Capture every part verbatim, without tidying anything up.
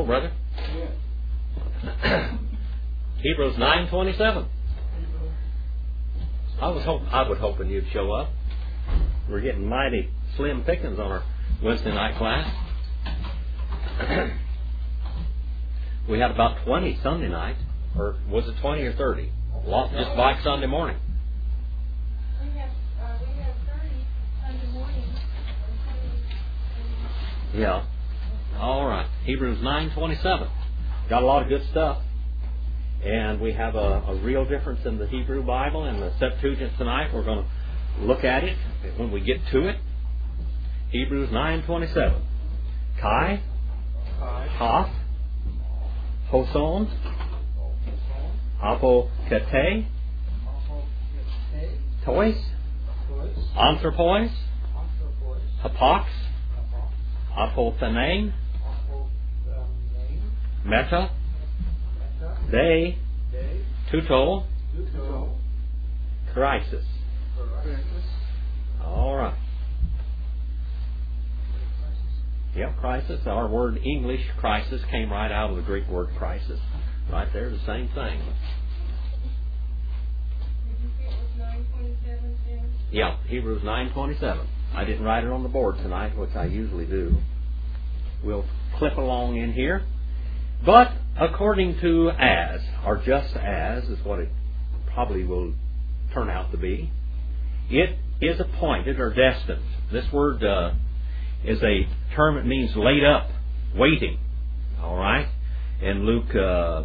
Hello, brother. Yeah. Hebrews nine twenty-seven. I was hope I was hoping you'd show up. We're getting mighty slim pickings on our Wednesday night class. We had about twenty Sunday night, or was it twenty or thirty? Lost just like Sunday morning. We have uh, we have thirty Sunday morning. Yeah. All right. Hebrews nine twenty-seven. Got a lot of good stuff. And we have a, a real difference in the Hebrew Bible and the Septuagint tonight. We're going to look at it when we get to it. Hebrews nine twenty-seven. Kai, Hoth, Hoson, Apokete, Tois, Anthropos, Hapax, Apothanane, Meta, They, Tuto, Crisis. All right. Yep, crisis. Our word English crisis came right out of the Greek word crisis. Right there, the same thing. Did you say it was nine twenty-seven, Jim? Yeah, Hebrews nine twenty-seven. I didn't write it on the board tonight, which I usually do. We'll clip along in here. But according to as, or just as, is what it probably will turn out to be, it is appointed or destined. This word uh, is a term that means laid up, waiting. All right? In Luke uh,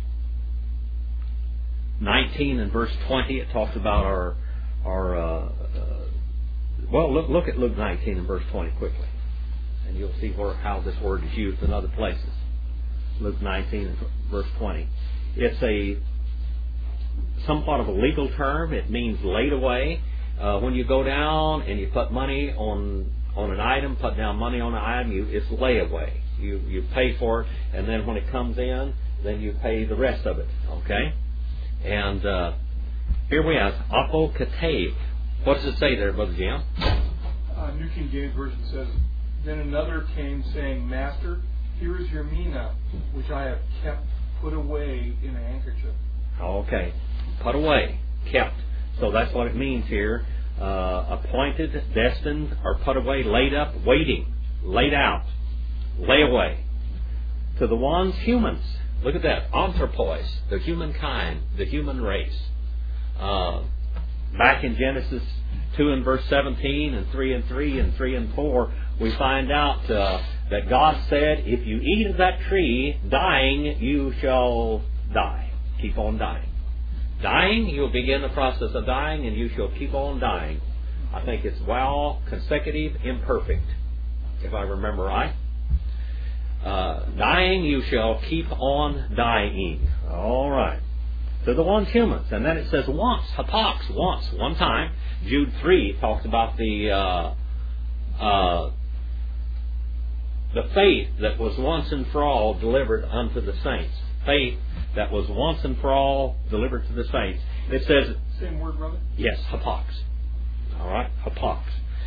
nineteen and verse twenty, it talks about our, our uh, uh, well, look, look at Luke nineteen and verse twenty quickly, and you'll see where how this word is used in other places. Luke nineteen and verse twenty. It's a somewhat of a legal term. It means laid away. Uh, when you go down and you put money on on an item, put down money on an item, you, it's layaway. You you pay for it, and then when it comes in, then you pay the rest of it. Okay? And uh, here we have apokatave. What does it say there, Brother Jim? Uh, New King James Version says, "Then another came saying, Master, here is your mina, which I have kept put away in a handkerchief." Okay. Put away. Kept. So that's what it means here. Uh, appointed, destined, or put away, laid up, waiting, laid out, lay away. To the ones, humans. Look at that. Anthropos, the humankind, the human race. Uh, back in Genesis two and verse seventeen, and three and three, and three and four, we find out uh, that God said, if you eat of that tree, dying, you shall die. Keep on dying. Dying, you'll begin the process of dying, and you shall keep on dying. I think it's well, consecutive, imperfect, if I remember right. Uh, dying, you shall keep on dying. All right. To the ones humans. And then it says once, hapax, once, one time. Jude three talks about the uh, uh, the faith that was once and for all delivered unto the saints. Faith that was once and for all delivered to the saints. It says... Same word, brother? Yes, hapax. All right, hapax.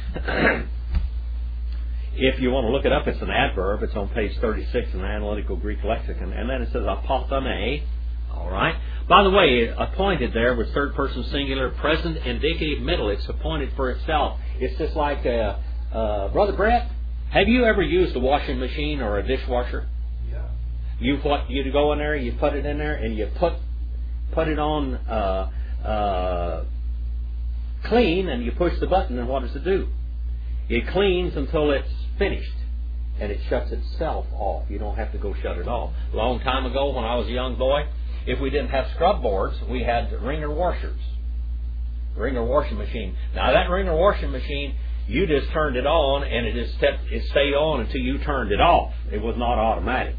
If you want to look it up, it's an adverb. It's on page thirty-six in the Analytical Greek Lexicon. And then it says apothane. All right. By the way, appointed there with third person singular, present, indicative, middle. It's appointed for itself. It's just like, uh, uh, Brother Brett, have you ever used a washing machine or a dishwasher? Yeah. You what? You go in there, you put it in there, and you put put it on uh, uh, clean, and you push the button, and what does it do? It cleans until it's finished, and it shuts itself off. You don't have to go shut it off. A long time ago, when I was a young boy, if we didn't have scrub boards, we had wringer washers, wringer washing machine. Now that wringer washing machine, you just turned it on, and it just stepped, it stayed on until you turned it off. It was not automatic.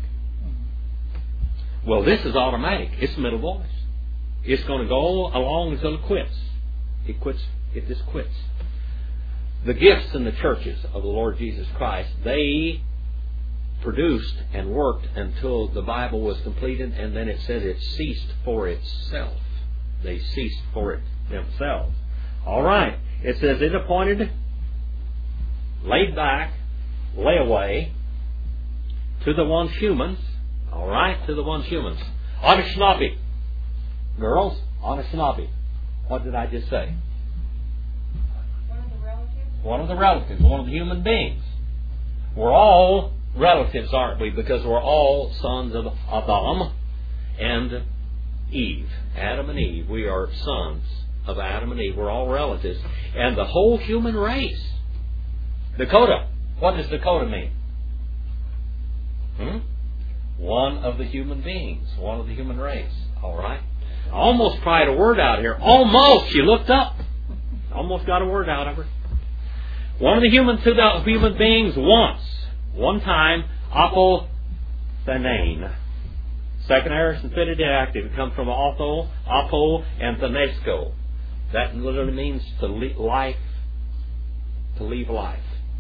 Well, this is automatic. It's middle voice. It's going to go along until it quits. It quits. It just quits. The gifts in the churches of the Lord Jesus Christ, they produced and worked until the Bible was completed, and then it said it ceased for itself. They ceased for it themselves. All right. It says it appointed, laid back, lay away, to the ones humans, All right, to the ones humans. Anishinaabe. Girls, Anishinaabe. What did I just say? One of the relatives? One of the relatives, one of the human beings. We're all relatives, aren't we? Because we're all sons of Adam and Eve. Adam and Eve. We are sons of Adam and Eve. We're all relatives. And the whole human race. Dakota. What does Dakota mean? Hmm? One of the human beings. One of the human race. All right. I almost tried a word out here. Almost. She looked up. Almost got a word out of her. One of the human, two human beings once. One time. Apothanane. Second aorist infinitive active. It comes from auto, apo, and thanesco. That literally means to leave life. To leave life.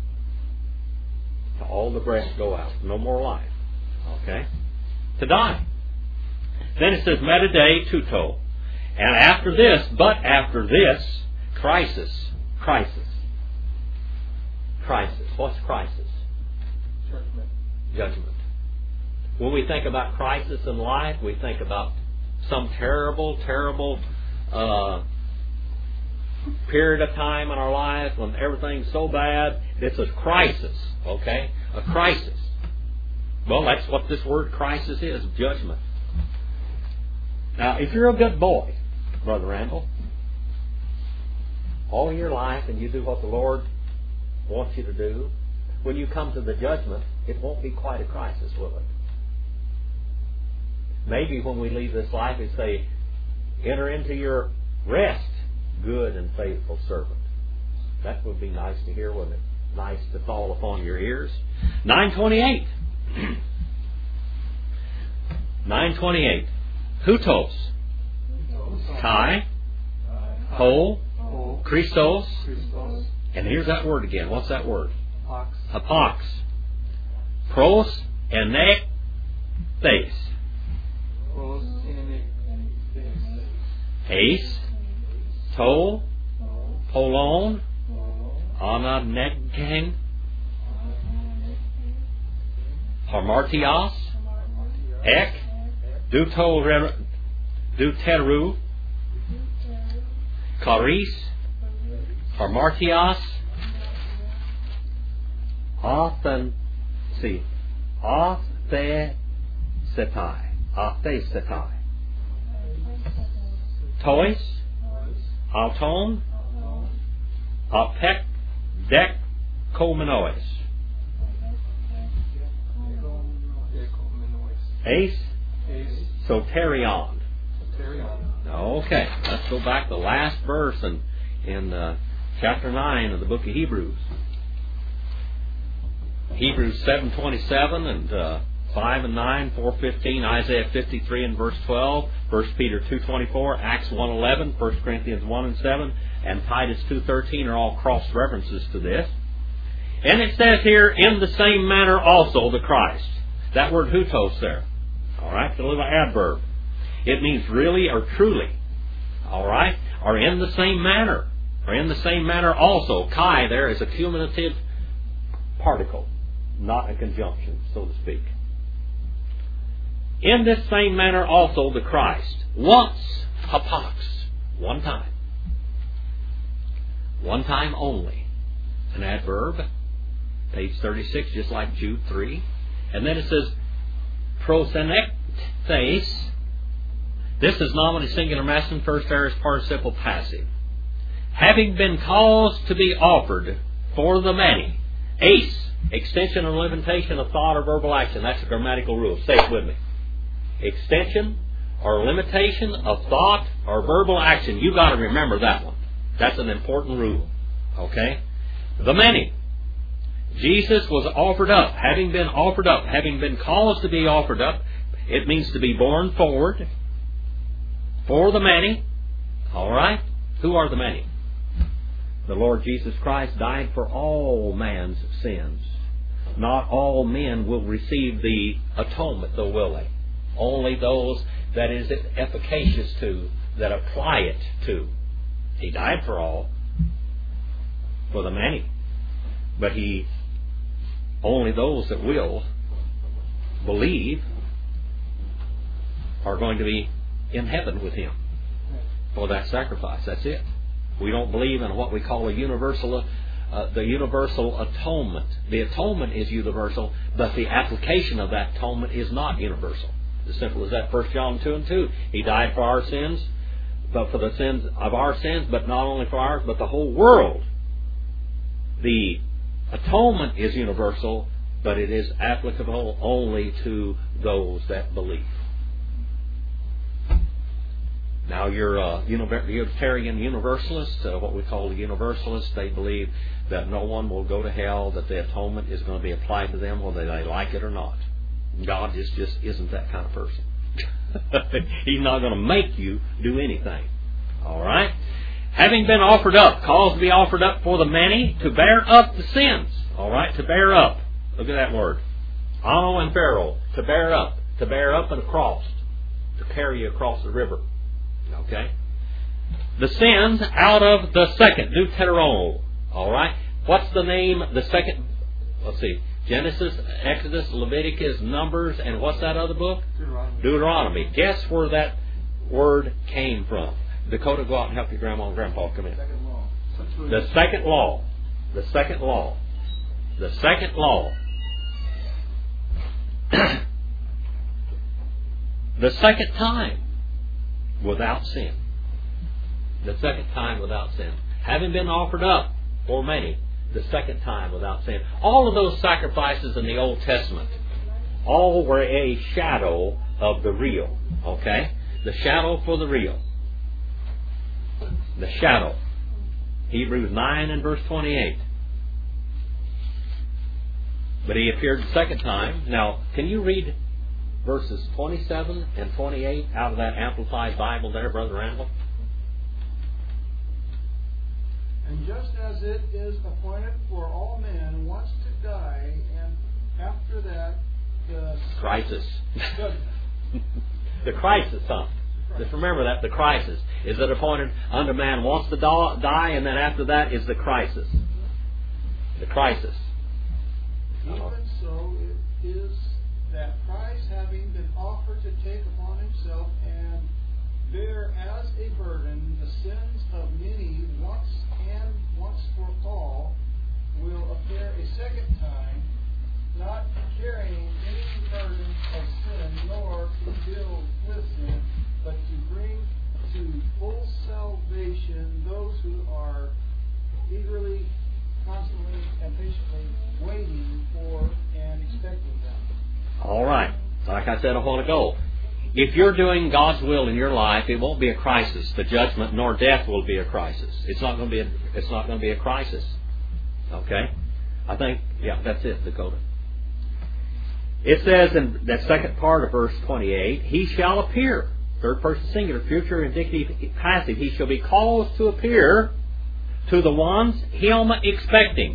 To all the breaths go out. No more life. Okay? To die. Then it says metade tuto. And after this, but after this, crisis. Crisis. Crisis. What's crisis? Judgment. Judgment. When we think about crisis in life, we think about some terrible, terrible uh, period of time in our lives when everything's so bad. It's a crisis. Okay? A crisis. Well, that's what this word crisis is, judgment. Now, if you're a good boy, Brother Randall, all your life and you do what the Lord wants you to do, when you come to the judgment, it won't be quite a crisis, will it? Maybe when we leave this life, we say, enter into your rest, good and faithful servant. That would be nice to hear, wouldn't it? Nice to fall upon your ears. nine twenty-eight. nine twenty-eight. Hutos. Kai. Ho. Christos. And here's that word again. What's that word? Hapax. Pros and nek. Thes. Ace. To. Polon. Ananeghen. Harmartios. Ek. Duto, Duteru. Charis. Harmartios. Athen. See. Athesetai. Athesetai. Tois. Auton. Apek. Dek. Komenois. Ace. Soterion. Okay, let's go back to the last verse in, in uh, chapter nine of the book of Hebrews. Hebrews seven twenty-seven and uh, five and nine, four fifteen, Isaiah fifty-three and verse twelve, First Peter two twenty-four, Acts one eleven, First Corinthians one and seven, and Titus two thirteen are all cross references to this. And it says here, in the same manner also the Christ. That word hutos there. All right, it's a little adverb. It means really or truly. All right, or in the same manner. Or in the same manner also. Kai there is a cumulative particle, not a conjunction, so to speak. In this same manner also the Christ. Once, hapax, one time. One time only. An adverb. Page thirty-six, just like Jude three. And then it says, prosenectes. This is nominally singular masculine, first aorist participle passive. Having been caused to be offered for the many. Ace, extension or limitation of thought or verbal action. That's a grammatical rule. Say it with me. Extension or limitation of thought or verbal action. You've got to remember that one. That's an important rule. Okay? The many. Jesus was offered up. Having been offered up. Having been caused to be offered up. It means to be borne forward. For the many. Alright? Who are the many? The Lord Jesus Christ died for all man's sins. Not all men will receive the atonement, though, will they? Only those that is efficacious to, that apply it to. He died for all. For the many. But He, only those that will believe are going to be in heaven with Him for that sacrifice. That's it. We don't believe in what we call a universal, uh, the universal atonement. The atonement is universal, but the application of that atonement is not universal. As simple as that. First John two and two. He died for our sins, but for the sins of our sins, but not only for ours, but the whole world. The atonement is universal, but it is applicable only to those that believe. Now, your uh, Unitarian Universalists, uh, what we call the Universalists, they believe that no one will go to hell, that the atonement is going to be applied to them whether they like it or not. God just, just isn't that kind of person. He's not going to make you do anything. All right? Having been offered up, caused to be offered up for the many, to bear up the sins. All right? To bear up. Look at that word. Ano and pharaoh. To bear up. To bear up and across. To carry you across the river. Okay? The sins out of the second, Deuteronomy. All right? What's the name? The second, let's see, Genesis, Exodus, Leviticus, Numbers, and what's that other book? Deuteronomy. Deuteronomy. Guess where that word came from? Dakota, go out and help your grandma and grandpa come in. Second law. The second law. The second law. The second law. The second time. Without sin. The second time without sin. Having been offered up for many, the second time without sin. All of those sacrifices in the Old Testament, all were a shadow of the real. Okay? The shadow for the real. The shadow. Hebrews nine and verse twenty-eight. But He appeared the second time. Now, can you read verses twenty-seven and twenty-eight out of that Amplified Bible there, Brother Randall? And just as it is appointed for all men once to die, and after that the Crisis. judgment. The crisis, huh? Just remember that, the crisis. Is it appointed unto man once to die, and then after that is the crisis. The crisis. Even so, it is that Christ, having been offered to take upon Himself and bear as a burden the sins of many once and once for all, will appear a second time, not carrying any burden of sin, nor to deal with sin, but to bring to full salvation those who are eagerly, constantly, and patiently waiting for and expecting them. All right. Like I said a while ago, if you're doing God's will in your life, it won't be a crisis. The judgment nor death will be a crisis. It's not going to be a, it's not going to be a crisis. Okay? I think, yeah, that's it, Dakota. It says in that second part of verse twenty-eight, He shall appear. Third person singular, future, indicative, passive. He shall be caused to appear to the ones Him expecting.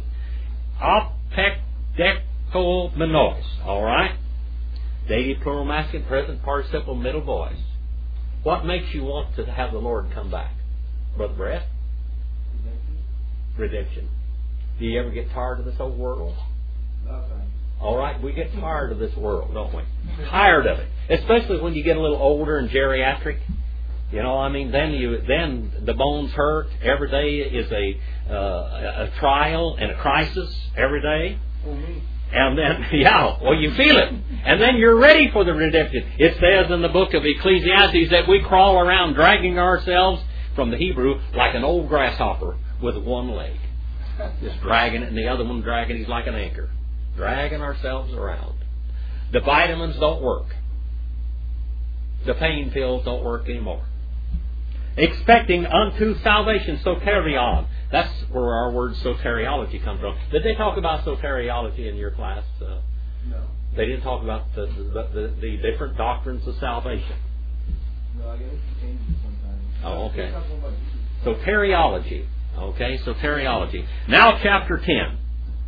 Apekdekomenos. All right? Dative, plural, masculine, present, participle, middle voice. What makes you want to have the Lord come back? Brother Brett? Redemption. Do you ever get tired of this old world? Nothing. All right, we get tired of this world, don't we? Tired of it, especially when you get a little older and geriatric. You know, I mean, then you then the bones hurt. Every day is a uh, a trial and a crisis. Every day. For me. And then, yeah, well, you feel it. And then you're ready for the redemption. It says in the book of Ecclesiastes that we crawl around dragging ourselves, from the Hebrew, like an old grasshopper with one leg. Just dragging it, and the other one dragging, he's like an anchor. Dragging ourselves around. The vitamins don't work. The pain pills don't work anymore. Expecting unto salvation, soterion. That's where our word soteriology comes from. Did they talk about soteriology in your class? Uh, No. they didn't talk about the the, the the different doctrines of salvation. No, I guess it changes sometimes. Oh, okay. It's not about Jesus. Soteriology. Okay, soteriology. Now chapter ten.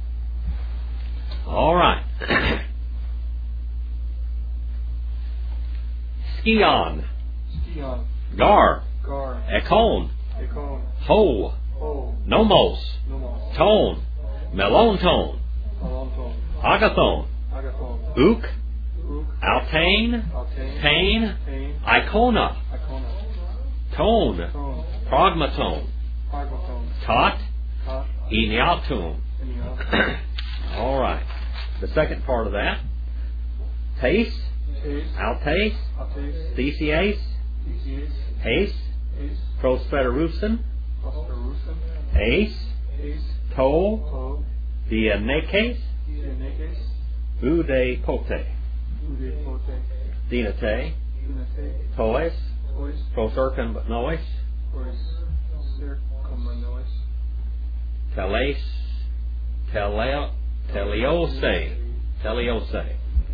All right. Skion. Skion. Gar. Gar. Ekon. Ekon. Ho. Oh. Nomos. Nomos. Tone. Melonton. Alonton. Agathon. Agathon. Ook. Ook. Altain, Altain, Tain, Tain, Icona, Icona, Tone, Tone, Progmatone, Progmatone, Tot, Tot, Eniatum. Eniatum, All right. The second part of that. Taste, Taste, Altace, Altace, Theseus, Theseus, Ace, Ace, Prosperusen, Prosperusen, Ace, Ace, To, To, Dianekes, Dianekes, Ude Pote, Ude Pote, Dinate, Dinate, Toes, Tois, Prosercum Nois, Tois, Circumanois, Teles, Teleo, Teleose, Teleose.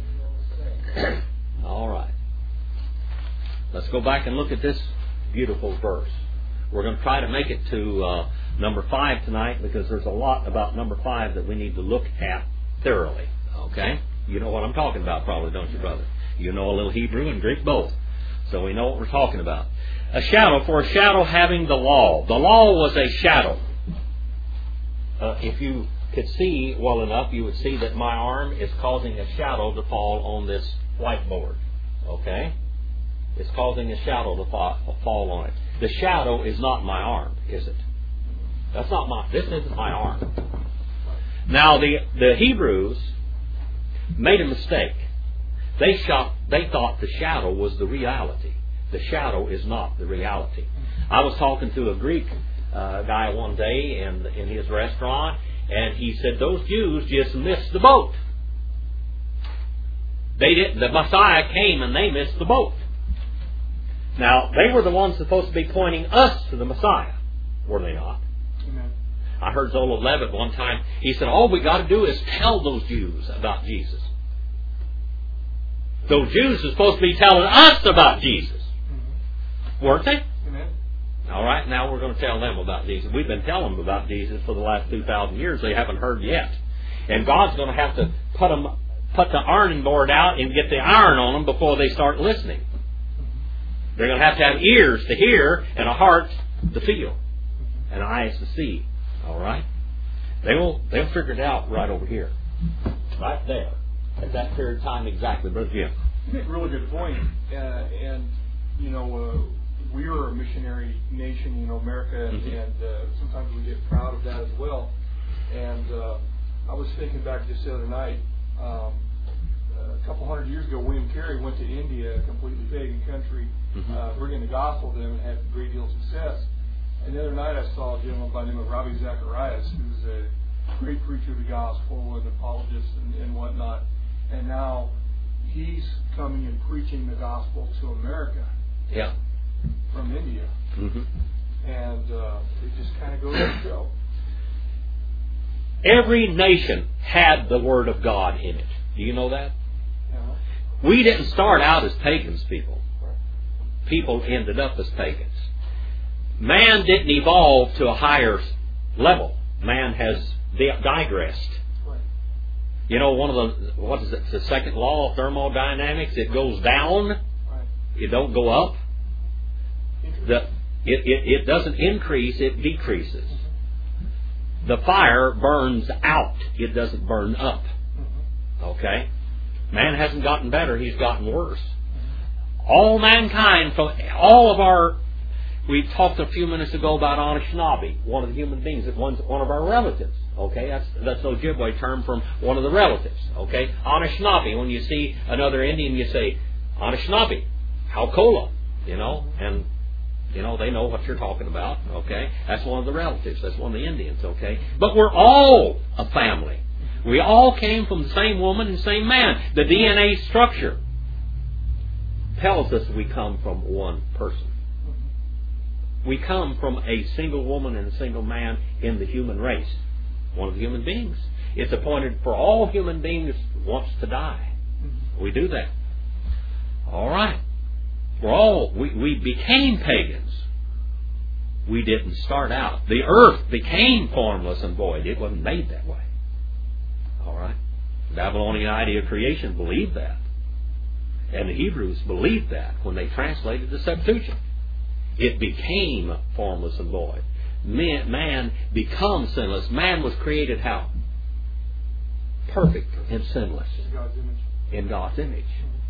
All right. Let's go back and look at this beautiful verse. We're going to try to make it to uh, number five tonight because there's a lot about number five that we need to look at thoroughly. Okay? You know what I'm talking about probably, don't you, brother? You know a little Hebrew and Greek both. So we know what we're talking about. A shadow, for a shadow having the law. The law was a shadow. Uh, if you could see well enough, you would see that my arm is causing a shadow to fall on this whiteboard. Okay? It's causing a shadow to fall, fall on it. The shadow is not my arm, is it? That's not my, this isn't my arm. Now, the, the Hebrews made a mistake. They shot, they thought the shadow was the reality. The shadow is not the reality. I was talking to a Greek uh, guy one day in, in his restaurant, and he said, those Jews just missed the boat. They didn't, the Messiah came and they missed the boat. Now, they were the ones supposed to be pointing us to the Messiah, were they not? Amen. I heard Zola Levitt one time, he said, all we got to do is tell those Jews about Jesus. Those Jews are supposed to be telling us about Jesus. Mm-hmm. Weren't they? Amen. All right, now we're going to tell them about Jesus. We've been telling them about Jesus for the last two thousand years. They haven't heard yet. And God's going to have to put them, put the ironing board out and get the iron on them before they start listening. They're going to have to have ears to hear and a heart to feel and eyes to see. All right? They will, they'll figure it out right over here. Right there. At that period of time exactly. Brother Jim. You make a really good point. Uh, and, you know, uh, we are a missionary nation, you know, America, and, Mm-hmm. and uh, sometimes we get proud of that as well. And uh, I was thinking back just the other night, um, a couple hundred years ago, William Carey went to India, a completely pagan country, Mm-hmm. uh, bringing the gospel to them and had a great deal of success. And the other night I saw a gentleman by the name of Ravi Zacharias, who's a great preacher of the gospel and apologist and, and whatnot. And now he's coming and preaching the gospel to America. Yeah. From India. Mm-hmm. And uh, it just kind of goes to show. Every nation had the Word of God in it. Do you know that? Yeah. We didn't start out as pagans, people. People ended up as pagans. Man didn't evolve to a higher level. Man has digressed. Right. You know, one of the, what is it, the second law of thermodynamics, it goes down, Right. it don't go up. The, it, it, it doesn't increase, it decreases. Mm-hmm. The fire burns out, it doesn't burn up. Mm-hmm. Okay? Man hasn't gotten better, he's gotten worse. All mankind, from all of our, we talked a few minutes ago about Anishinaabe, one of the human beings, that one's one of our relatives. Okay, that's that's an Ojibwe term from one of the relatives. Okay, Anishinaabe. When you see another Indian, you say Anishinaabe, Haukola, you know, and you know they know what you're talking about. Okay, that's one of the relatives. That's one of the Indians. Okay, but we're all a family. We all came from the same woman and same man. The D N A structure tells us we come from one person. We come from a single woman and a single man in the human race. One of the human beings. It's appointed for all human beings once to die. We do that. All right. We're all, we, we became pagans. We didn't start out. The earth became formless and void. It wasn't made that way. All right. The Babylonian idea of creation believed that. And the Hebrews believed that when they translated the Septuagint. It became formless and void. Man, man becomes sinless. Man was created how? Perfect and sinless. In God's image. In God's image.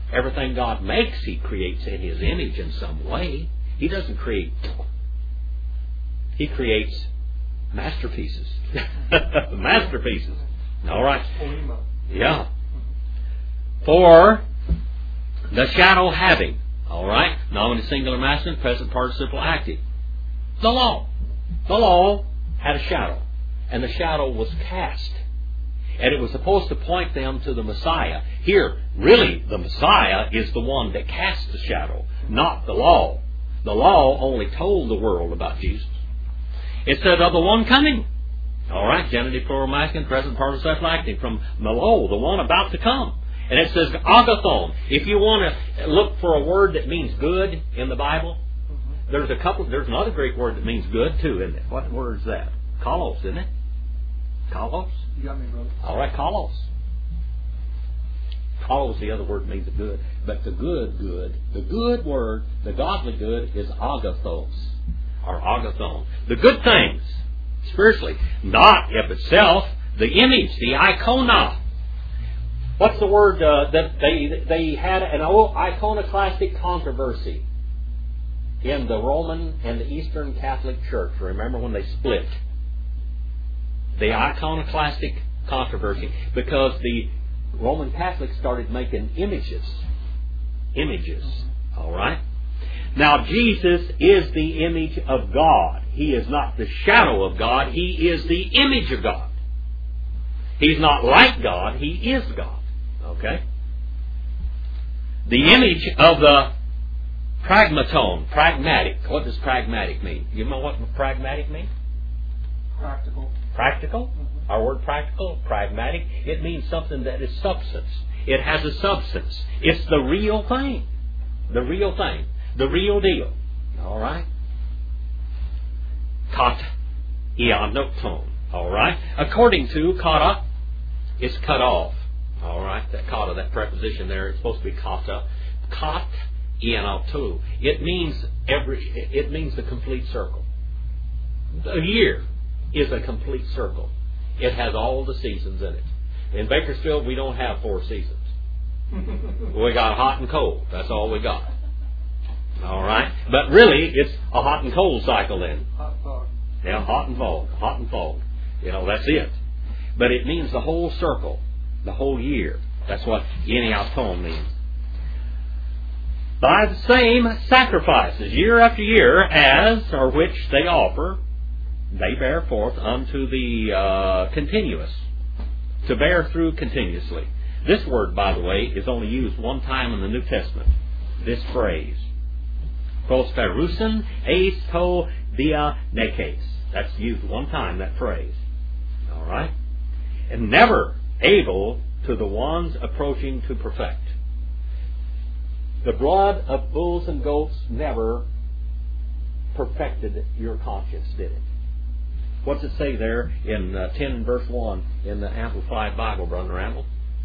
Everything God makes, He creates in His image in some way. He doesn't create. He creates masterpieces. Masterpieces. All right. Yeah. For the shadow having. All right. Nominative singular masculine, present participle active. The law. The law had a shadow. And the shadow was cast. And it was supposed to point them to the Messiah. Here, really, the Messiah is the one that casts the shadow, not the law. The law only told the world about Jesus. It said of the one coming. All right, genitive, plural, masculine, present participle active from the law, the one about to come. And it says agathon. If you want to look for a word that means good in the Bible, there's a couple. There's another Greek word that means good too, isn't it? What word is that? Kalos, isn't it? Kalos? You got me, brother. All right, kalos. Kalos, the other word means the good. But the good, good, the good word, the godly good, is agathos, or agathon. The good things, spiritually, not of itself, the image, the icona. What's the word uh, that they they had an iconoclastic controversy in the Roman and the Eastern Catholic Church. Remember when they split? The iconoclastic controversy, because the Roman Catholics started making images. Images. All right? Now, Jesus is the image of God. He is not the shadow of God. He is the image of God. He's not like God. He is God. Okay? The image of the pragmaton, pragmatic. What does pragmatic mean? You know what pragmatic means? Practical. Practical? Mm-hmm. Our word practical, pragmatic, it means something that is substance. It has a substance. It's the real thing. The real thing. The real deal. All right? Kat ianoton. All right? According to kata, it's cut off. All right? That kata, that preposition there, it's supposed to be kata. Kat ianotu. It means every. It means the complete circle. A year is a complete circle. It has all the seasons in it. In Bakersfield, we don't have four seasons. We got hot and cold. That's all we got. All right? But really, it's a hot and cold cycle then. Hot fog. Yeah, hot and fog. Hot and fog. You know, that's it. But it means the whole circle. The whole year. That's what eniaton means. By the same sacrifices, year after year, as or which they offer, they bear forth unto the uh, continuous. To bear through continuously. This word, by the way, is only used one time in the New Testament. This phrase. Prosperusen eis to dia nekes. That's used one time, that phrase. All right? And never able to the ones approaching to perfect. The blood of bulls and goats never perfected your conscience, did it? What's it say there in uh, ten and verse one in the Amplified Bible, Brother Randall?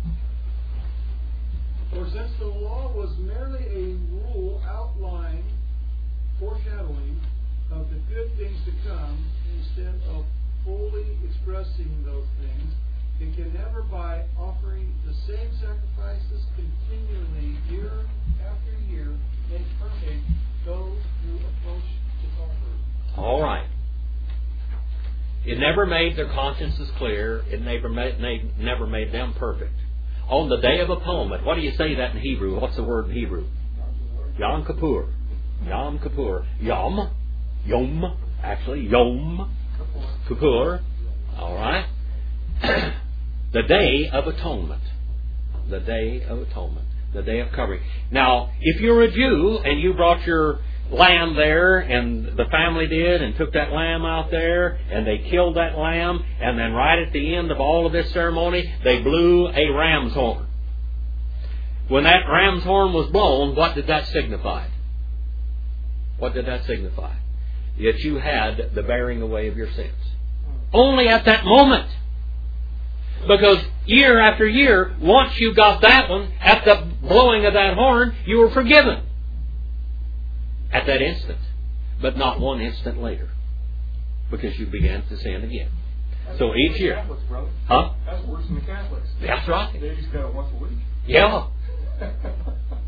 For since the law was merely a rule outline, foreshadowing of the good things to come, instead of fully expressing those things, it can never, by offering the same sacrifices continually, year after year, make perfect those who approach to offer. All right. It never made their consciences clear. It never made, never made them perfect. On the Day of Atonement, what do you say that in Hebrew? What's the word in Hebrew? Yom Kippur. Yom Kippur. Yom. Yom. Actually, Yom Kippur. All right. The Day of Atonement. The Day of Atonement. The Day of Covering. Now, if you're a Jew and you brought your lamb there, and the family did, and took that lamb out there, and they killed that lamb, and then right at the end of all of this ceremony, they blew a ram's horn. When that ram's horn was blown, what did that signify? What did that signify? That you had the bearing away of your sins. Only at that moment. Because year after year, once you got that one, at the blowing of that horn, you were forgiven. At that instant. But not one instant later. Because you began to sin again. That's so each year. Catholics, brother. Huh? That's worse than the Catholics. That's right. They just got it once a week. Yeah.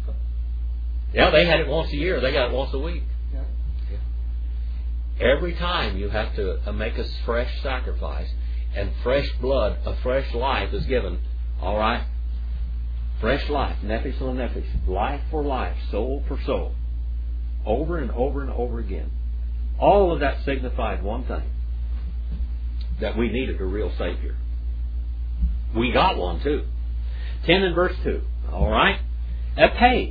Yeah, they had it once a year. They got it once a week. Yeah. Every time you have to uh, make a fresh sacrifice, and fresh blood, a fresh life is given. All right? Fresh life, nephesh for nephesh, life for life, soul for soul. Over and over and over again. All of that signified one thing. That we needed a real Savior. We got one too. ten and verse two. All right? Epe.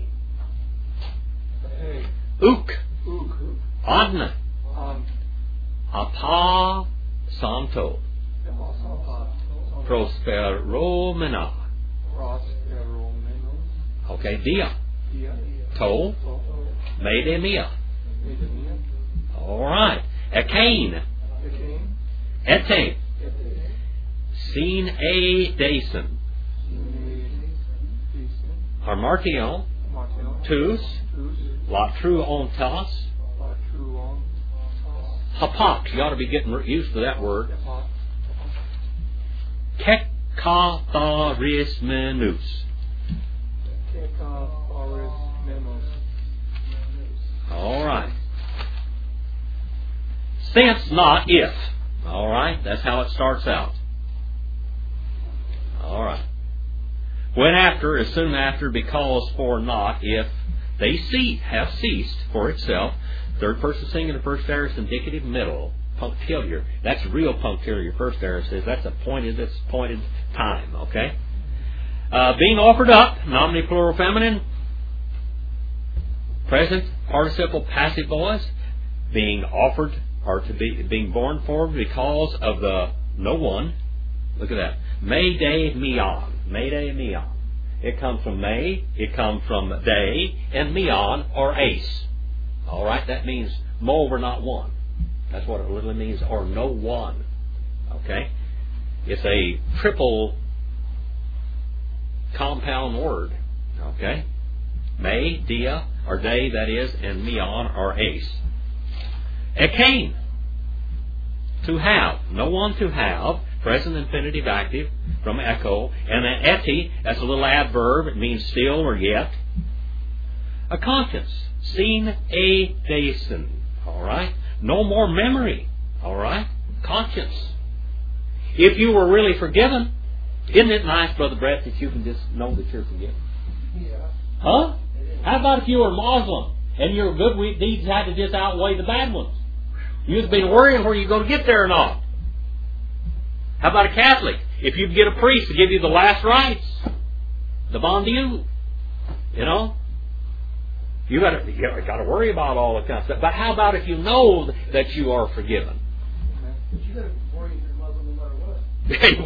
Hey. Uk. Ook. Adna. Um. Apa Santo. Sapa. Prosperomena. Prosperomenos. Okay, Dia. Dia. To. To. Medemia. Medemia. All right. Ekain. Ekain. Ete. Ete. Sin a Dason. Harmartion. Martion. Tus. Tus. Latru ontas. Latruon. Hapak. You ought to be getting used to that word. Epoch. Kekatharismenus. Kekapharismenos. All right. Since, not if. All right. That's how it starts out. All right. When after, as soon after, because, for, not, if, they cease, have ceased for itself. Third person singular, first aorist, indicative, middle, punctiliar. That's real punctiliar. First aorist says that's a pointed, that's pointed time. Okay. Uh, being offered up, nominee plural feminine. Present participle passive voice. Being offered or to be being born for because of the no one. Look at that. May day mion. May day mion. It comes from may, it comes from day, and mion or ace. Alright, that means mo over not one. That's what it literally means, or no one. Okay? It's a triple compound word. Okay? May, dia, or day, that is, and mion or ace. Ekain. To have. No one to have. Present infinitive active from echo. And then eti, that's a little adverb. It means still or yet. A conscience. Sin a dason. Alright? No more memory. Alright? Conscience. If you were really forgiven, isn't it nice, Brother Brett, that you can just know that you're forgiven? Yeah. Huh? How about if you were Muslim and your good deeds had to just outweigh the bad ones? You'd been worrying where you're going to get there or not. How about a Catholic? If you'd get a priest to give you the last rites, the bon Dieu, you know, you got to you got to worry about all that kind of stuff. But how about if you know that you are forgiven? But you got to worry if you're Muslim no matter what. There's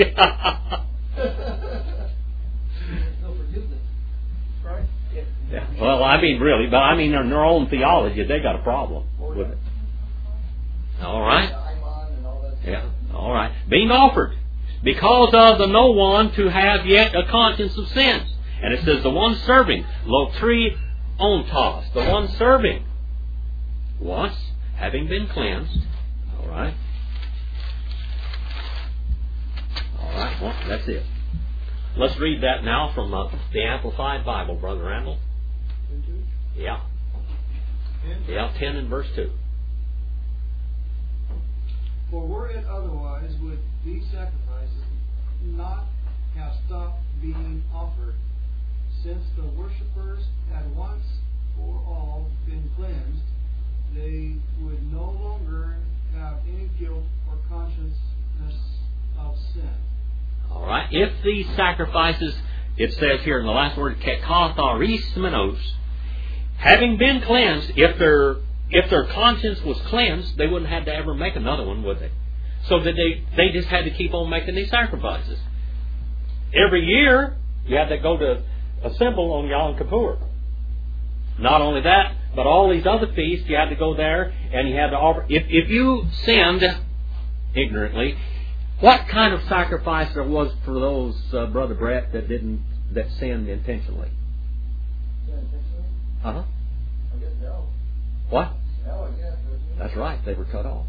no forgiveness, right? Yeah. Yeah. Well, I mean, really, but I mean, in their own theology, they got a problem with it. All right. Yeah. All right. Being offered because of the no one to have yet a conscience of sins, and it says the one serving lotri ontos, the one serving once having been cleansed. All right. All right. Well, that's it. Let's read that now from uh, the Amplified Bible, Brother Randall. Yeah. Yeah, ten and verse two. For were it otherwise, would these sacrifices not have stopped being offered, since the worshippers had once for all been cleansed, they would no longer have any guilt or consciousness of sin. All right. If these sacrifices, it says here in the last word, kekatharismenos, having been cleansed, if their if their conscience was cleansed, they wouldn't have to ever make another one, would they? So that they they just had to keep on making these sacrifices. Every year, you had to go to assemble on Yom Kippur. Not only that, but all these other feasts, you had to go there and you had to offer. If if you sinned ignorantly, what kind of sacrifice there was for those, uh, Brother Brett, that didn't that sinned intentionally? Uh huh. I guess no. What? No, I guess. That's right. They were cut off.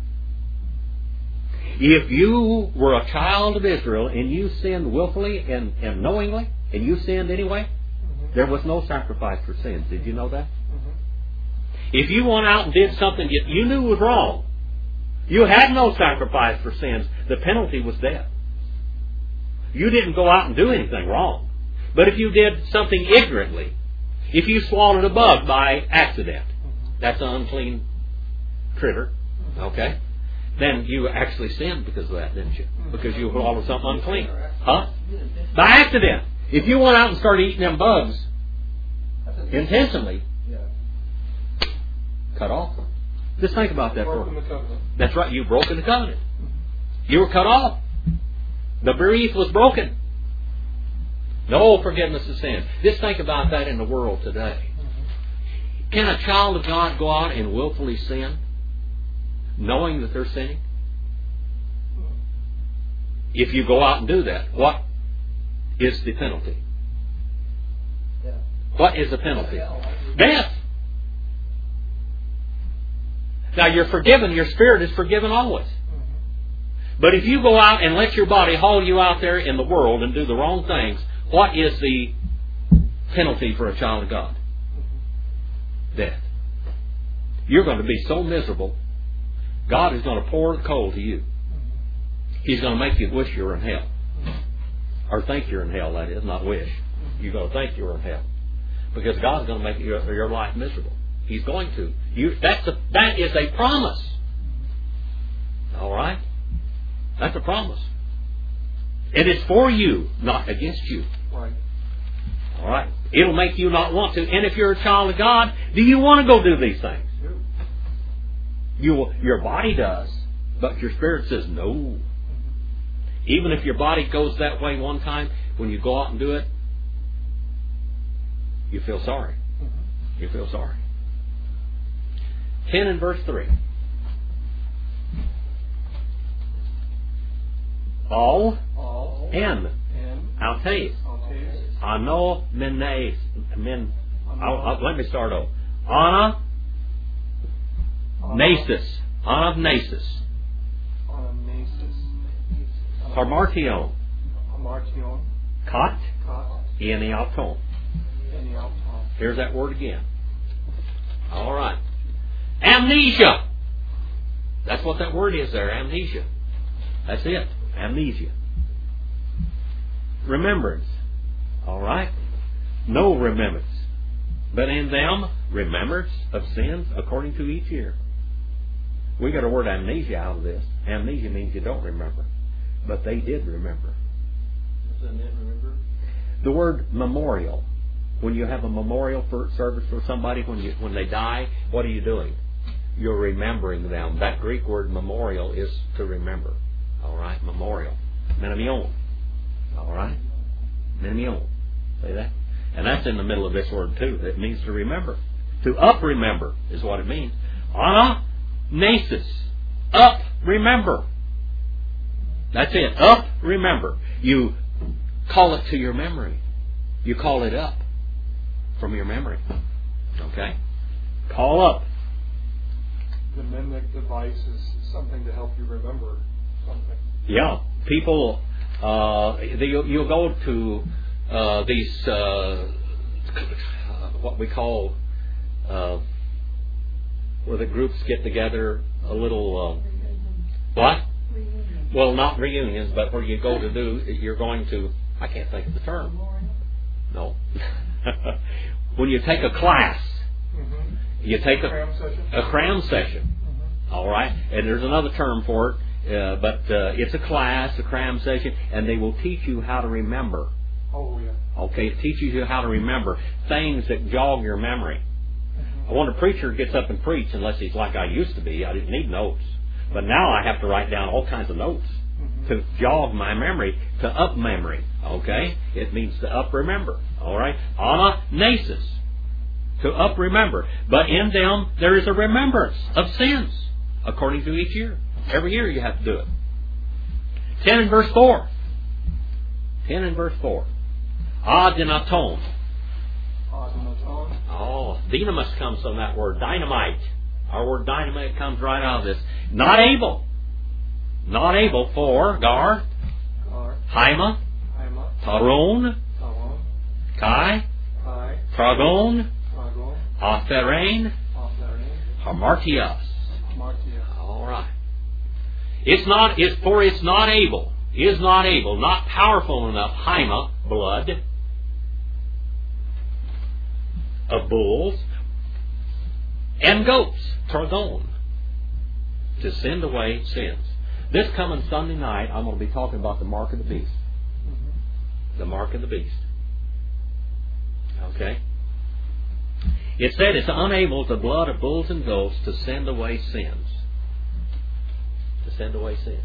If you were a child of Israel and you sinned willfully and, and knowingly, and you sinned anyway, Mm-hmm. There was no sacrifice for sins. Did you know that? Mhm. If you went out and did something that you knew was wrong, you had no sacrifice for sins, the penalty was death. You didn't go out and do anything wrong. But if you did something ignorantly, if you swallowed a bug by accident, that's an unclean critter, okay? Then you actually sinned because of that, didn't you? Because you swallowed something unclean. Huh? By accident. If you went out and started eating them bugs intentionally, cut off. Just think about that for a moment. That's right, you've broken the covenant. You were cut off. The breath was broken. No forgiveness of sin. Just think about that in the world today. Can a child of God go out and willfully sin, knowing that they're sinning? If you go out and do that, what is the penalty? What is the penalty? Death. Now you're forgiven, your spirit is forgiven always. But if you go out and let your body haul you out there in the world and do the wrong things, what is the penalty for a child of God? Death. You're going to be so miserable, God is going to pour the coal to you. He's going to make you wish you were in hell. Or think you're in hell, that is, not wish. You're going to think you're in hell. Because God's going to make your, your life miserable. He's going to. You, that's a, that is a promise. All right? That's a promise. It is for you, not against you. Right. All right? It'll make you not want to. And if you're a child of God, do you want to go do these things? You will, your body does, but your spirit says no. Even if your body goes that way one time, when you go out and do it, you feel sorry. You feel sorry. ten and verse three. All, All en, and altes, altes, ano, menes, men. I'll, I'll, let me start over. Ana, nasis, ana nasis, anamesis, harmartion, hamartion, kat, kat, enialton. enialton. Here's that word again. All right. Amnesia. That's what that word is there, amnesia. That's it. Amnesia. Remembrance. All right? No remembrance. But in them, remembrance of sins according to each year. We got a word amnesia out of this. Amnesia means you don't remember. But they did remember. Does that mean remember? The word memorial. When you have a memorial for service for somebody, when you when they die, what are you doing? You're remembering them. That Greek word memorial is to remember. All right? Memorial. Menemion. All right? Menemion. Say that? And that's in the middle of this word too. It means to remember. To up remember is what it means. Ana nasis. Up remember. That's it. Up remember. You call it to your memory. You call it up from your memory. Okay? Call up. The mnemonic device is something to help you remember something. Yeah. People, uh, they, you'll, you'll go to uh, these, uh, what we call, uh, where the groups get together, a little, uh, what? Well, not reunions, but where you go to do, you're going to, I can't think of the term. No. When you take a class, Mm-hmm. you take a Cram session? a cram session. Mm-hmm. All right, and there's another term for it, uh, but uh, it's a class, a cram session, and they will teach you how to remember. Oh, yeah. Okay, it teaches you how to remember things that jog your memory. Mm-hmm. When a preacher gets up and preach, unless he's like I used to be, I didn't need notes, but now I have to write down all kinds of notes. Mm-hmm. To jog my memory, to up memory. Okay? It means to up remember. Alright? Ana nasis. To up remember. But in them there is a remembrance of sins. According to each year. Every year you have to do it. Ten and verse four. Ten and verse four. Adinaton. Adinaton. Oh, dynamis comes from that word. Dynamite. Our word dynamite comes right out of this. Not able. Not able for Gar, Gar. Haima, Haima. Taron, Talon. Kai, Kai. Tragon, Tragon, Apherain, Apherain, Hamartias. Hamartias. All right. It's not, it's, for it's not able, is not able, not powerful enough, Haima, blood, of bulls, and goats, Tragon, to send away sins. This coming Sunday night, I'm going to be talking about the mark of the beast. Mm-hmm. The mark of the beast. Okay? It said it's unable, the blood of bulls and goats, to send away sins. To send away sins.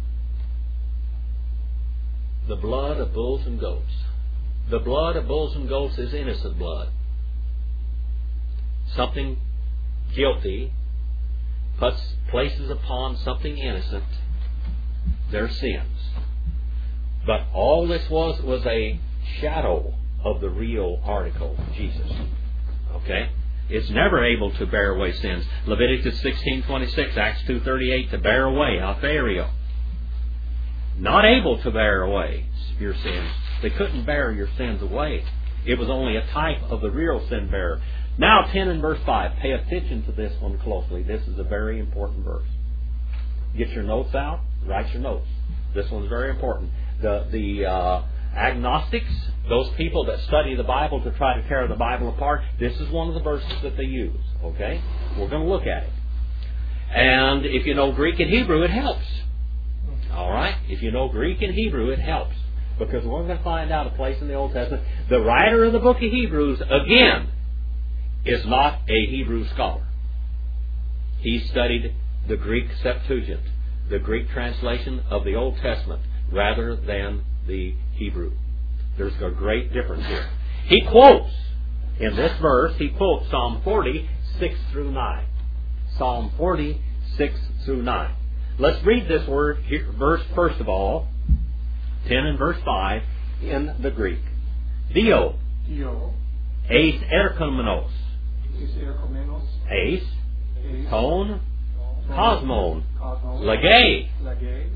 The blood of bulls and goats. The blood of bulls and goats is innocent blood. Something guilty puts places upon something innocent their sins. But all this was was a shadow of the real article, Jesus. Okay? It's never able to bear away sins. Leviticus sixteen twenty-six, Acts two thirty-eight, to bear away, atherio. Not able to bear away your sins. They couldn't bear your sins away. It was only a type of the real sin bearer. Now ten and verse five. Pay attention to this one closely. This is a very important verse. Get your notes out. Write your notes. This one's very important. The the uh, agnostics, those people that study the Bible to try to tear the Bible apart, this is one of the verses that they use. Okay? We're going to look at it. And if you know Greek and Hebrew, it helps. All right? If you know Greek and Hebrew, it helps. Because we're going to find out a place in the Old Testament. The writer of the book of Hebrews, again, is not a Hebrew scholar. He studied the Greek Septuagint, the Greek translation of the Old Testament, rather than the Hebrew. There's a great difference here. He quotes, in this verse, he quotes Psalm forty, six through nine. Psalm forty, six through nine. Let's read this word here, verse first of all, ten and verse five, in the Greek. Dio, Dio, eis erkomenos, is erkomenos, eis, eis, ton, cosmon, cosmos, lege, lege,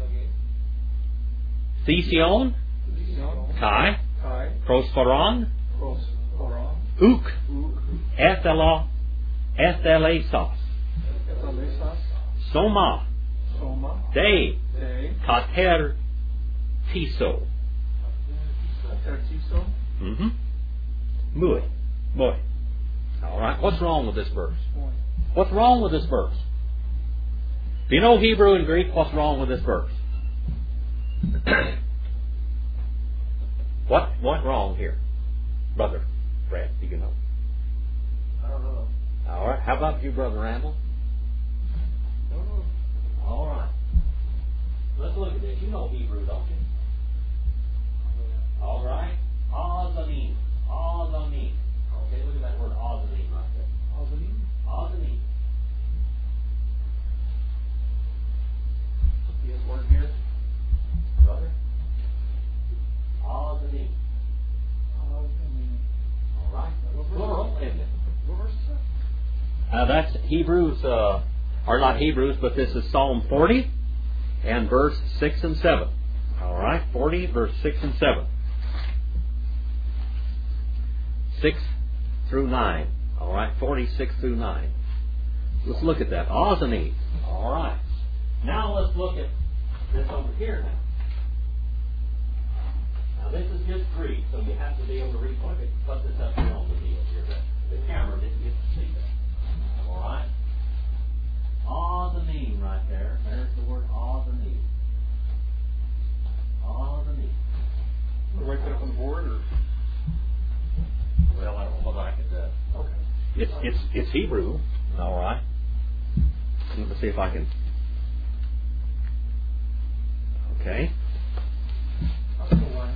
thesion, thesion, kai, kai, prosphoron, prosphoron, uk, uk, ethela, ethelesos, ethalesas, soma, soma, de, de, kater, tiso. tertiso. Mm-hmm. Muy. Muy. All right. What's wrong with this verse? What's wrong with this verse? If you know Hebrew and Greek, what's wrong with this verse? What went wrong here? Brother Brad, do you know? I don't know. All right. How about you, Brother Randall? I don't know. All right. Let's look at this. You know Hebrew, don't you? All right. Azanim. Azanim. Okay, look at that word azanim right there. Azanim? Azanim. See this word here? Brother? Azanim. Azanim. All right. Plural, isn't it? What verse is that? Uh, that's Hebrews, uh, or not Hebrews, but this is Psalm forty and verse six and seven. All right, forty, verse six and seven. six through nine. All right, forty-six through nine. Let's look at that. Azanim. All right. Now let's look at this over here now. Now this is just Greek, so you have to be able to read. Let me put this up here on the deal here. The, the camera didn't get to see that. All right. Azanim right there. There's the word azanim. Azanim. Want to write that up on the board, or? Well, I don't know what I could do. Okay. It's it's it's Hebrew. All right. Let me see if I can. Okay. I'll still learn.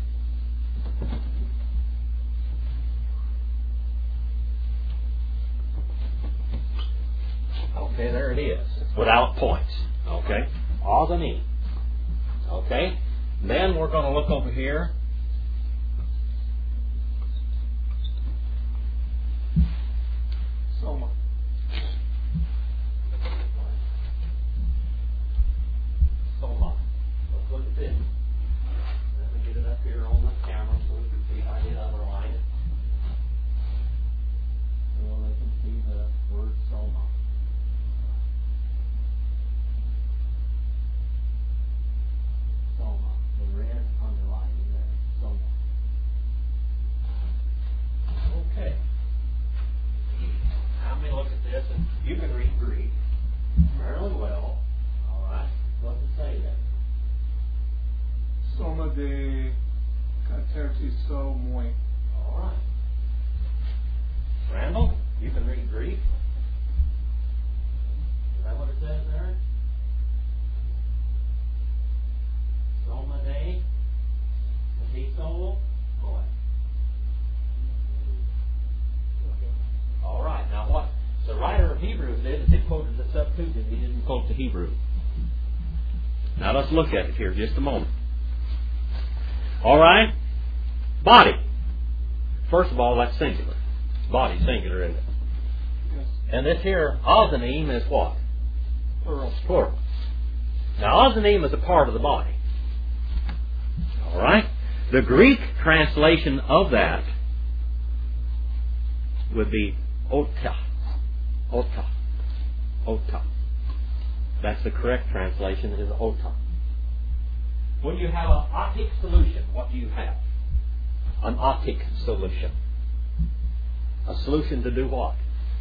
Okay, there it is. Without points. Okay. Azanim. Okay. Then we're going to look over here. Soma. Soma. Let's look at this. Let me get it up here on the camera so we can see how I did underline it. katerti so moi. All right. Randall, you can read Greek. Is that what it says there? Soma de, Matiso, boy. All right. Now what the writer of Hebrews did is he quoted the Septuagint. He didn't quote the Hebrew. Now let's look at it here just a moment. All right. Body. First of all, that's singular. Body, singular, isn't it? Yes. And this here, ozonim, is what? Plural. Plural. Now, ozonim is a part of the body. All right? The Greek translation of that would be ota. Ota. Ota. That's the correct translation, is ota. When you have an otic solution, what do you have? An otic solution. A solution to do what?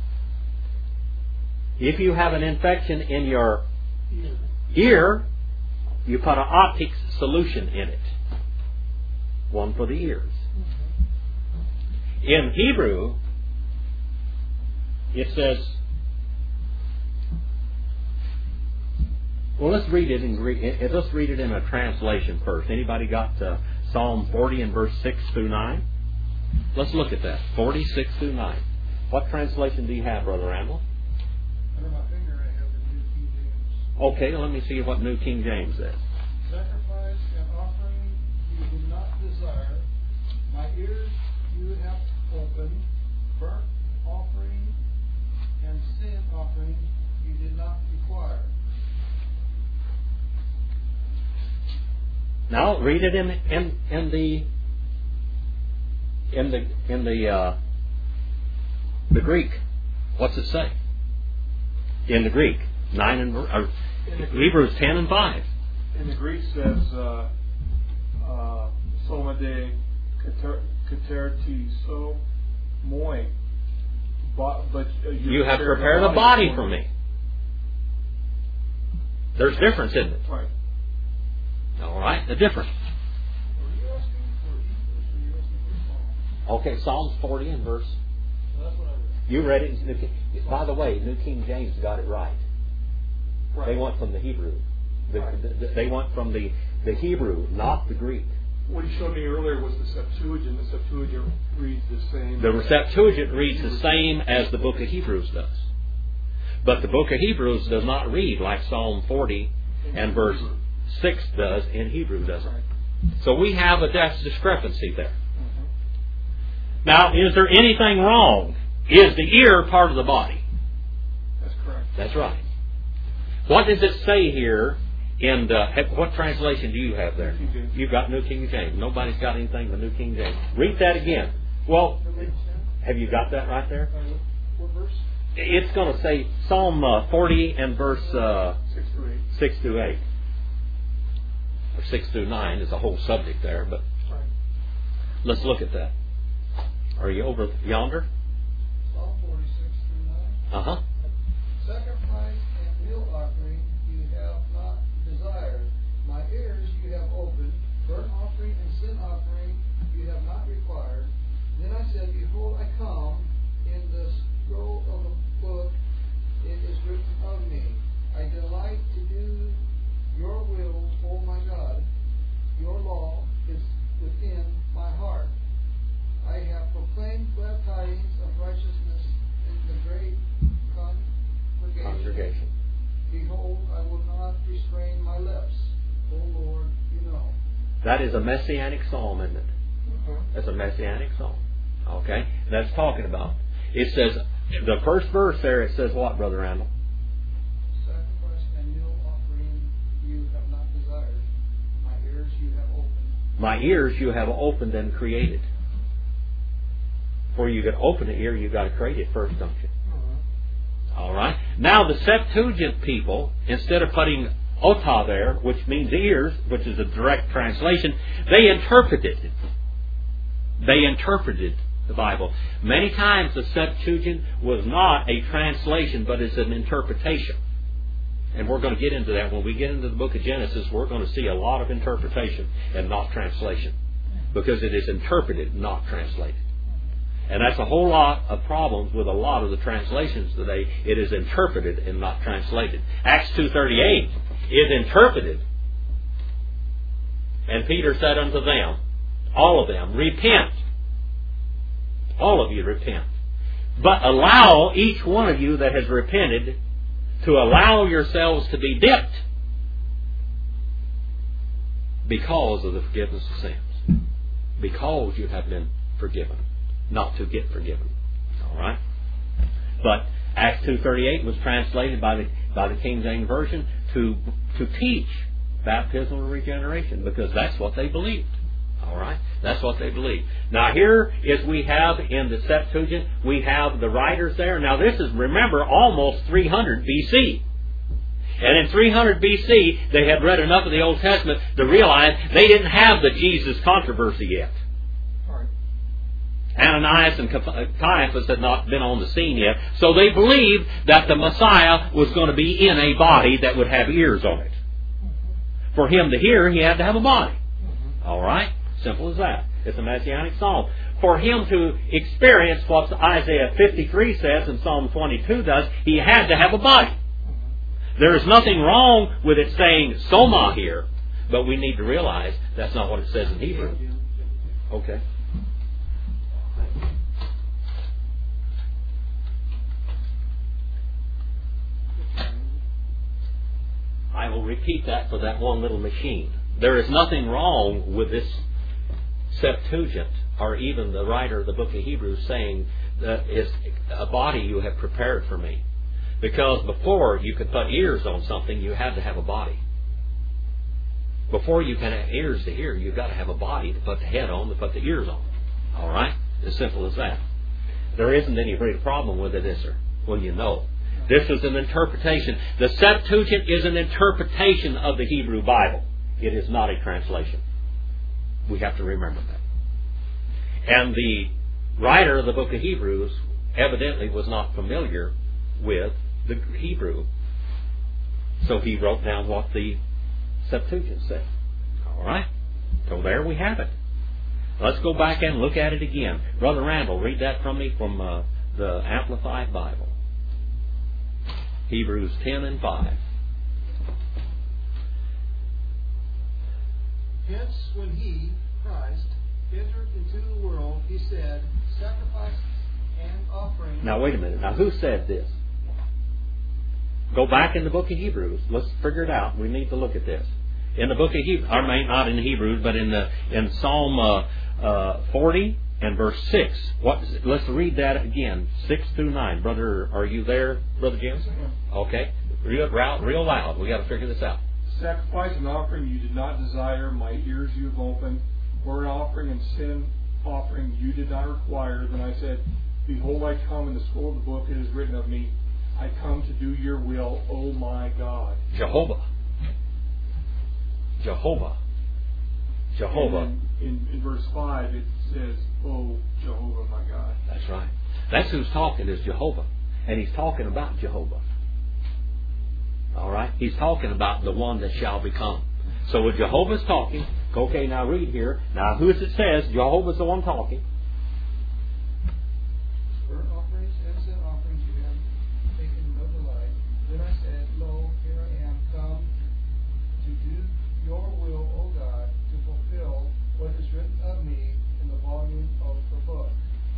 If you have an infection in your ear, you put an otic solution in it. One for the ears. In Hebrew, it says, well, let's read it in Greek. Let's read it in a translation first. Anybody got uh, Psalm forty and verse six through nine? Let's look at that. forty, six through nine. What translation do you have, Brother Randall? Under my finger I have the New King James. Okay, let me see what New King James says. Sacrifice and offering you did not desire. My ears you have opened. Burnt offering and sin offering you did not require. Now read it in in in the in the in the uh, the Greek. What's it say? In the Greek, nine and or, Hebrews ten and five. In the Greek says uh, uh, soma de katerti so moi. But, but uh, you, You have prepared a body for me. There's difference, isn't it? Right. All right, the difference. Were you asking for Hebrews or were you asking for Psalm? Okay, Psalms forty and verse. Well, that's what I read. You read it in New King. By the way, New King James got it right. Right. They went from the Hebrew. The, Right. the, they went from the, the Hebrew, not the Greek. What he showed me earlier was the Septuagint. The Septuagint reads the same. The Septuagint reads the same as the book of Hebrews does. But the book of Hebrews does not read like Psalm forty and verse six does in Hebrew, does it? Right. So we have a dis- discrepancy there. Mm-hmm. Now, is there anything wrong? Is the ear part of the body? That's correct. That's right. What does it say here in the, what translation do you have there? New King James. You've got New King James. Nobody's got anything but New King James. Read that again. Well, have you got that right there? Uh, what verse? It's going to say Psalm uh, forty and verse uh, Six to eight. six through eight. Or six through nine is a whole subject there, but Right. let's look at that. Are you over yonder? Psalm forty-six through nine. Uh-huh. Sacrifice and meal offering you have not desired. My ears you have opened. Burnt offering and sin offering you have not required. Then I said, Behold, I come. In the scroll of the book it is written of me. I delight to do your will, O my God. Your law is within my heart. I have proclaimed glad tidings of righteousness in the great congregation. Congregation. Behold, I will not restrain my lips. O Lord, you know. That is a messianic psalm, isn't it? Uh-huh. That's a messianic psalm. Okay? That's talking about. It says, the first verse there, it says what, Brother Randall? Sacrifice and meal offering you have not desired. My ears you have opened. My ears you have opened and created. Before you can open an ear, you've got to create it first, don't you? Uh-huh. All right. Now the Septuagint people, instead of putting ota there, which means ears, which is a direct translation, they interpreted it. They interpreted the Bible. Many times the Septuagint was not a translation, but it's an interpretation. And we're going to get into that. When we get into the book of Genesis, we're going to see a lot of interpretation and not translation. because it is interpreted, not translated. And that's a whole lot of problems with a lot of the translations today. It is interpreted and not translated. Acts two thirty-eight is interpreted. And Peter said unto them, all of them, repent. All of you repent. But allow each one of you that has repented to allow yourselves to be dipped because of the forgiveness of sins. Because you have been forgiven. Not to get forgiven. Alright? But Acts two thirty-eight was translated by the by the King James Version to to teach baptismal regeneration, because that's what they believed. Alright? That's what they believed. Now here is we have in the Septuagint, we have the writers there. Now this is, remember, almost three hundred B C. And in three hundred B C, they had read enough of the Old Testament to realize they didn't have the Jesus controversy yet. Ananias and Caiaphas had not been on the scene yet, so they believed that the Messiah was going to be in a body that would have ears on it. For him to hear, he had to have a body. All right? Simple as that. It's a messianic psalm. For him to experience what Isaiah fifty-three says and Psalm twenty-two does, he had to have a body. There is nothing wrong with it saying soma here, but we need to realize that's not what it says in Hebrew. Okay. I will repeat that for that one little machine. There is nothing wrong with this Septuagint, or even the writer of the book of Hebrews saying that it's a body you have prepared for me. Because before you could put ears on something, you had to have a body. Before you can have ears to hear, you've got to have a body to put the head on, to put the ears on. All right? As simple as that. There isn't any great problem with it, is there? Well, you know. This is an interpretation. The Septuagint is an interpretation of the Hebrew Bible. It is not a translation. We have to remember that. And the writer of the book of Hebrews evidently was not familiar with the Hebrew. So he wrote down what the Septuagint said. All right? So there we have it. Let's go back and look at it again. Brother Randall, read that from me from uh, the Amplified Bible. Hebrews ten and five. Hence, when he, Christ, entered into the world, he said, sacrifices and offerings. Now wait a minute. Now who said this? Go back in the book of Hebrews. Let's figure it out. We need to look at this. In the book of Hebrews, or not in Hebrews, but in the in Psalm uh, uh, forty and verse six. What? Let's read that again, six through nine. Brother, are you there, Brother Jim? Okay, real, real loud. We got to figure this out. Sacrifice and offering you did not desire; my ears you have opened. Burnt offering and sin offering you did not require. Then I said, behold, I come. In the scroll of the book it is written of me, I come to do your will, O my God. Jehovah. Jehovah. Jehovah. In, in verse five it says, O Jehovah my God. That's right. That's who's talking, is Jehovah. And he's talking about Jehovah. All right? He's talking about the one that shall become. So when Jehovah's talking, okay, now read here. Now who is it says? Jehovah's the one talking. Burnt offerings and sin offerings you have taken no delight. Then I said, lo, here I am come to do your will, O God, to fulfill what is written of me in the volume of the book.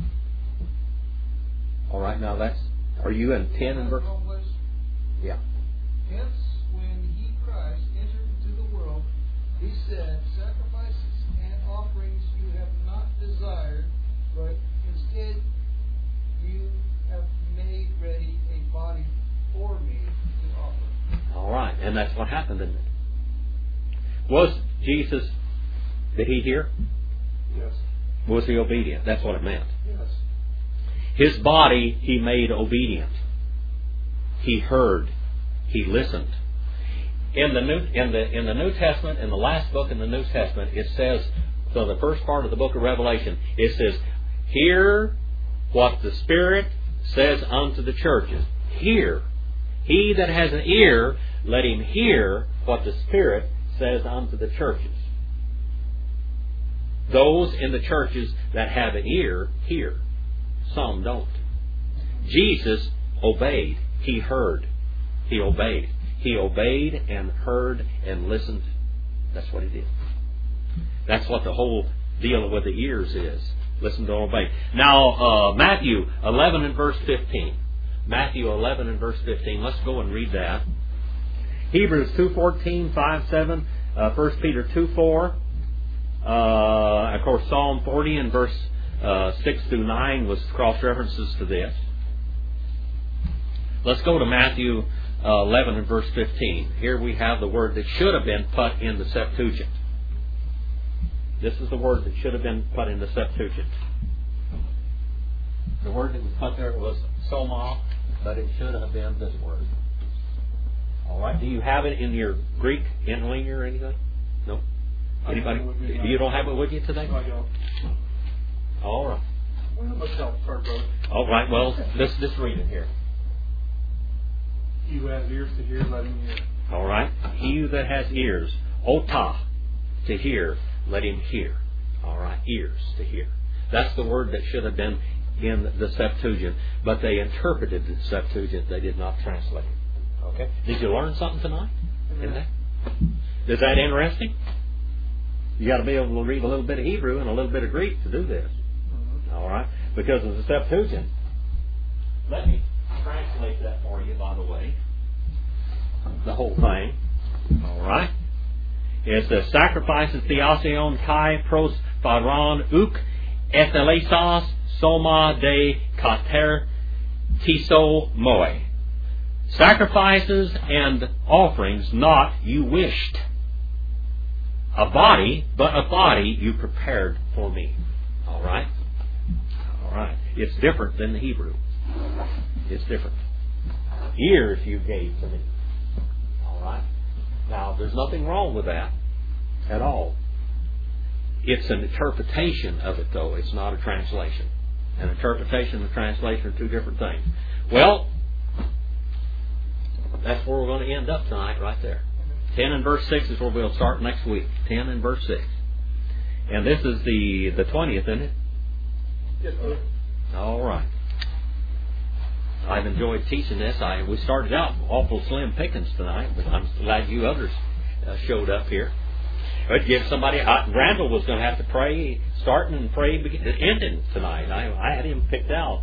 All right, now that's, are you in ten and verse? Yeah. Hence, when he, Christ, entered into the world, he said, sacrifices and offerings you have not desired, but instead you have made ready a body for me to offer. All right, and that's what happened, didn't it? Was Jesus, did he hear? Yes. Was he obedient? That's what it meant. Yes. His body he made obedient. He heard. He listened. In the New in the in the New Testament, in the last book in the New Testament, it says, so the first part of the book of Revelation, it says, hear what the Spirit says unto the churches. Hear. He that has an ear, let him hear what the Spirit says unto the churches. Those in the churches that have an ear hear. Some don't. Jesus obeyed. He heard. He obeyed. He obeyed and heard and listened. That's what he did. That's what the whole deal with the ears is. Listen to obey. Now, uh, Matthew eleven and verse fifteen. Matthew eleven and verse fifteen. Let's go and read that. Hebrews two fourteen, five, seven. Uh, First Peter two four. Uh, of course, Psalm forty and verse uh, six through nine was cross references to this. Let's go to Matthew uh, eleven and verse fifteen. Here we have the word that should have been put in the Septuagint. This is the word that should have been put in the Septuagint. The word that was put there was soma, but it should have been this word. All right. Do you have it in your Greek interlinear or anything? No. Anybody? You don't have it with you today? No, I don't. All right. Well, let's help start, brother. All right. Well, let's just read it here. He who has ears to hear, let him hear. All right. He that has ears, ota, to hear, let him hear. All right. Ears to hear. That's the word that should have been in the Septuagint, but they interpreted the Septuagint. They did not translate it. Okay. Did you learn something tonight? In that? Is that interesting? You got to be able to read a little bit of Hebrew and a little bit of Greek to do this. Mm-hmm. All right. Because of the Septuagint. Let me translate that for you, by the way. The whole thing. All right. It says, sacrifices theosion kai pros pharon uk ethelesos soma de kater tiso moe. Sacrifices and offerings not you wished. A body, but a body you prepared for me. All right? All right. It's different than the Hebrew. It's different. Ears you gave to me. All right? Now, there's nothing wrong with that at all. It's an interpretation of it, though. It's not a translation. An interpretation and a translation are two different things. Well, that's where we're going to end up tonight, right there. ten and verse six is where we'll start next week. ten and verse six. And this is the, the twentieth, isn't it? Yes, sir. All right. I've enjoyed teaching this. I We started out awful slim pickings tonight, but I'm glad you others uh, showed up here. But give somebody, uh, Randall was going to have to pray, starting and pray, begin, ending tonight. I, I had him picked out.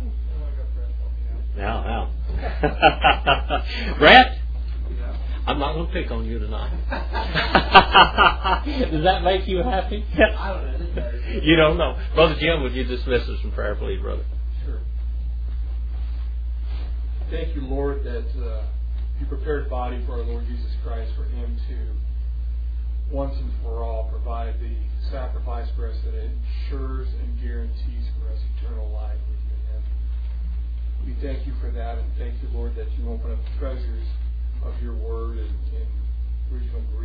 Now, now. Brett? I'm not going to pick on you tonight. Does that make you happy? I don't know. You don't know. Brother Jim, would you dismiss us in prayer, please, brother? Sure. Thank you, Lord, that uh, you prepared a body for our Lord Jesus Christ, for Him to, once and for all, provide the sacrifice for us that ensures and guarantees for us eternal life with you in heaven. We thank you for that, and thank you, Lord, that you open up the treasures of your word in, in original